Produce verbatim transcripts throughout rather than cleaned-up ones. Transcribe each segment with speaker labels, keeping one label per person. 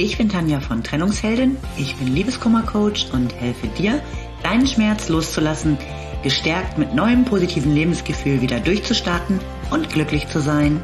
Speaker 1: Ich bin Tanja von Trennungsheldin, ich bin Liebeskummer-Coach und helfe dir, deinen Schmerz loszulassen, gestärkt mit neuem positiven Lebensgefühl wieder durchzustarten und glücklich zu sein.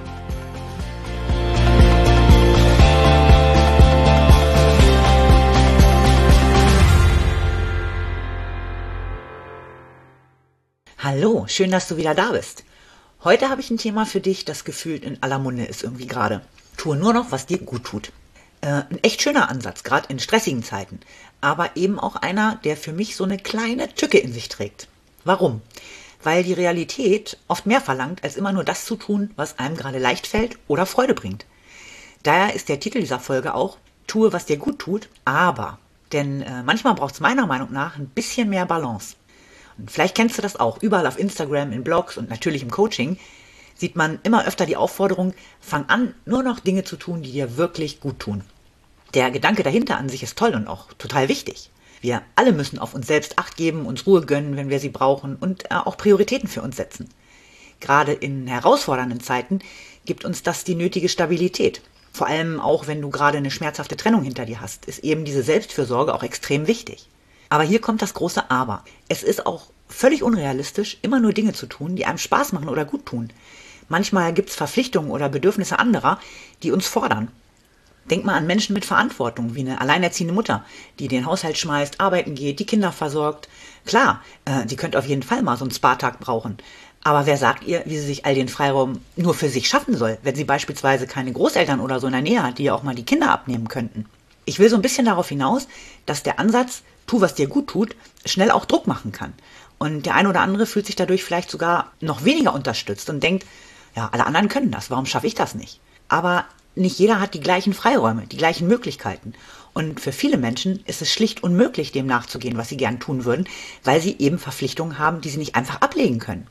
Speaker 1: Hallo, schön, dass du wieder da bist. Heute habe ich ein Thema für dich, das gefühlt in aller Munde ist irgendwie gerade. Tue nur noch, was dir gut tut. Äh, ein echt schöner Ansatz, gerade in stressigen Zeiten, aber eben auch einer, der für mich so eine kleine Tücke in sich trägt. Warum? Weil die Realität oft mehr verlangt, als immer nur das zu tun, was einem gerade leicht fällt oder Freude bringt. Daher ist der Titel dieser Folge auch, tue, was dir gut tut, aber. Denn äh, manchmal braucht es meiner Meinung nach ein bisschen mehr Balance. Und vielleicht kennst du das auch, überall auf Instagram, in Blogs und natürlich im Coaching sieht man immer öfter die Aufforderung, fang an, nur noch Dinge zu tun, die dir wirklich gut tun. Der Gedanke dahinter an sich ist toll und auch total wichtig. Wir alle müssen auf uns selbst Acht geben, uns Ruhe gönnen, wenn wir sie brauchen und äh, auch Prioritäten für uns setzen. Gerade in herausfordernden Zeiten gibt uns das die nötige Stabilität. Vor allem auch, wenn du gerade eine schmerzhafte Trennung hinter dir hast, ist eben diese Selbstfürsorge auch extrem wichtig. Aber hier kommt das große Aber. Es ist auch völlig unrealistisch, immer nur Dinge zu tun, die einem Spaß machen oder gut tun. Manchmal gibt es Verpflichtungen oder Bedürfnisse anderer, die uns fordern. Denk mal an Menschen mit Verantwortung, wie eine alleinerziehende Mutter, die den Haushalt schmeißt, arbeiten geht, die Kinder versorgt. Klar, äh, die könnte auf jeden Fall mal so einen Spa-Tag brauchen. Aber wer sagt ihr, wie sie sich all den Freiraum nur für sich schaffen soll, wenn sie beispielsweise keine Großeltern oder so in der Nähe hat, die ja auch mal die Kinder abnehmen könnten? Ich will so ein bisschen darauf hinaus, dass der Ansatz, tu, was dir gut tut, schnell auch Druck machen kann. Und der eine oder andere fühlt sich dadurch vielleicht sogar noch weniger unterstützt und denkt, ja, alle anderen können das, warum schaffe ich das nicht? Aber nicht jeder hat die gleichen Freiräume, die gleichen Möglichkeiten. Und für viele Menschen ist es schlicht unmöglich, dem nachzugehen, was sie gern tun würden, weil sie eben Verpflichtungen haben, die sie nicht einfach ablegen können.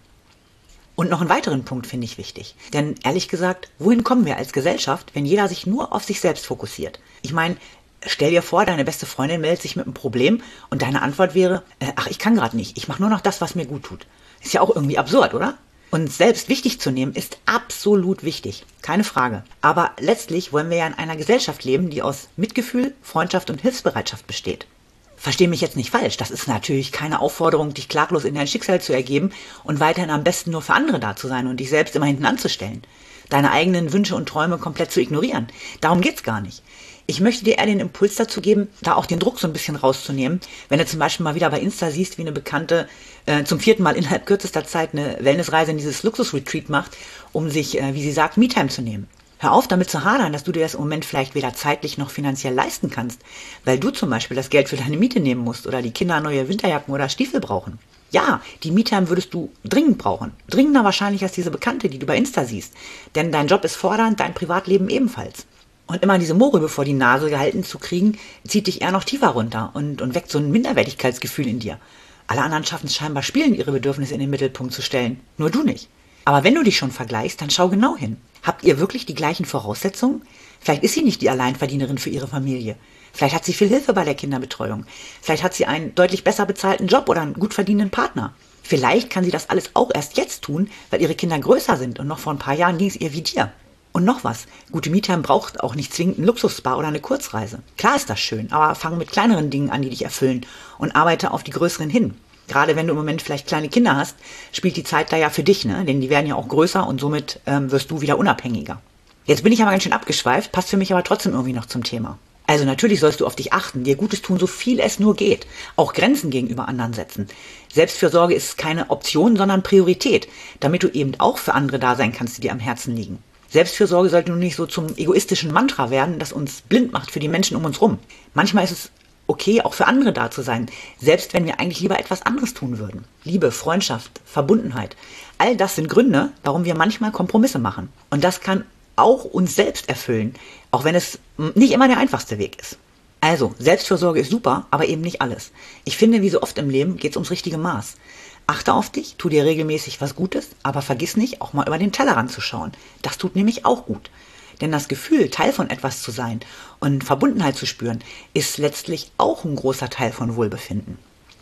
Speaker 1: Und noch einen weiteren Punkt finde ich wichtig. Denn ehrlich gesagt, wohin kommen wir als Gesellschaft, wenn jeder sich nur auf sich selbst fokussiert? Ich meine, stell dir vor, deine beste Freundin meldet sich mit einem Problem und deine Antwort wäre, äh, ach, ich kann gerade nicht, ich mache nur noch das, was mir gut tut. Ist ja auch irgendwie absurd, oder? Uns selbst wichtig zu nehmen, ist absolut wichtig, keine Frage. Aber letztlich wollen wir ja in einer Gesellschaft leben, die aus Mitgefühl, Freundschaft und Hilfsbereitschaft besteht. Versteh mich jetzt nicht falsch, das ist natürlich keine Aufforderung, dich klaglos in dein Schicksal zu ergeben und weiterhin am besten nur für andere da zu sein und dich selbst immer hinten anzustellen. Deine eigenen Wünsche und Träume komplett zu ignorieren. Darum geht's gar nicht. Ich möchte dir eher den Impuls dazu geben, da auch den Druck so ein bisschen rauszunehmen. Wenn du zum Beispiel mal wieder bei Insta siehst, wie eine Bekannte äh, zum vierten Mal innerhalb kürzester Zeit eine Wellnessreise in dieses Luxusretreat macht, um sich, äh, wie sie sagt, Me-Time zu nehmen. Hör auf, damit zu hadern, dass du dir das im Moment vielleicht weder zeitlich noch finanziell leisten kannst, weil du zum Beispiel das Geld für deine Miete nehmen musst oder die Kinder neue Winterjacken oder Stiefel brauchen. Ja, die Me-Time würdest du dringend brauchen. Dringender wahrscheinlich als diese Bekannte, die du bei Insta siehst. Denn dein Job ist fordernd, dein Privatleben ebenfalls. Und immer diese Mohrrübe vor die Nase gehalten zu kriegen, zieht dich eher noch tiefer runter und, und weckt so ein Minderwertigkeitsgefühl in dir. Alle anderen schaffen es scheinbar, spielen ihre Bedürfnisse in den Mittelpunkt zu stellen. Nur du nicht. Aber wenn du dich schon vergleichst, dann schau genau hin. Habt ihr wirklich die gleichen Voraussetzungen? Vielleicht ist sie nicht die Alleinverdienerin für ihre Familie. Vielleicht hat sie viel Hilfe bei der Kinderbetreuung. Vielleicht hat sie einen deutlich besser bezahlten Job oder einen gut verdienenden Partner. Vielleicht kann sie das alles auch erst jetzt tun, weil ihre Kinder größer sind und noch vor ein paar Jahren ging es ihr wie dir. Und noch was, gute Me-Time braucht auch nicht zwingend einen Luxusspa oder eine Kurzreise. Klar ist das schön, aber fang mit kleineren Dingen an, die dich erfüllen und arbeite auf die größeren hin. Gerade wenn du im Moment vielleicht kleine Kinder hast, spielt die Zeit da ja für dich, ne? Denn die werden ja auch größer und somit ähm, wirst du wieder unabhängiger. Jetzt bin ich aber ganz schön abgeschweift, passt für mich aber trotzdem irgendwie noch zum Thema. Also natürlich sollst du auf dich achten, dir Gutes tun, so viel es nur geht. Auch Grenzen gegenüber anderen setzen. Selbstfürsorge ist keine Option, sondern Priorität, damit du eben auch für andere da sein kannst, die dir am Herzen liegen. Selbstfürsorge sollte nun nicht so zum egoistischen Mantra werden, das uns blind macht für die Menschen um uns rum. Manchmal ist es okay, auch für andere da zu sein, selbst wenn wir eigentlich lieber etwas anderes tun würden. Liebe, Freundschaft, Verbundenheit, all das sind Gründe, warum wir manchmal Kompromisse machen. Und das kann auch uns selbst erfüllen, auch wenn es nicht immer der einfachste Weg ist. Also, Selbstfürsorge ist super, aber eben nicht alles. Ich finde, wie so oft im Leben geht es ums richtige Maß. Achte auf dich, tu dir regelmäßig was Gutes, aber vergiss nicht, auch mal über den Tellerrand zu schauen. Das tut nämlich auch gut. Denn das Gefühl, Teil von etwas zu sein und Verbundenheit zu spüren, ist letztlich auch ein großer Teil von Wohlbefinden.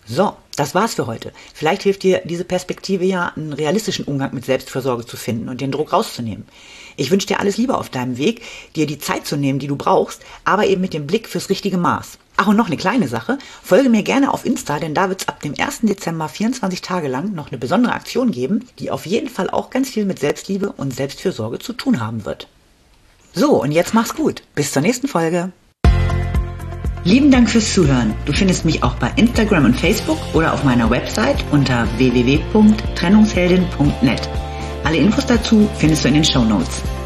Speaker 1: So, das war's für heute. Vielleicht hilft dir diese Perspektive ja, einen realistischen Umgang mit Selbstfürsorge zu finden und den Druck rauszunehmen. Ich wünsche dir alles Liebe auf deinem Weg, dir die Zeit zu nehmen, die du brauchst, aber eben mit dem Blick fürs richtige Maß. Ach, und noch eine kleine Sache. Folge mir gerne auf Insta, denn da wird's ab dem ersten Dezember vierundzwanzig Tage lang noch eine besondere Aktion geben, die auf jeden Fall auch ganz viel mit Selbstliebe und Selbstfürsorge zu tun haben wird. So, und jetzt mach's gut. Bis zur nächsten Folge. Lieben Dank fürs Zuhören. Du findest mich auch bei Instagram und Facebook oder auf meiner Website unter w w w punkt trennungsheldin punkt net. Alle Infos dazu findest du in den Shownotes.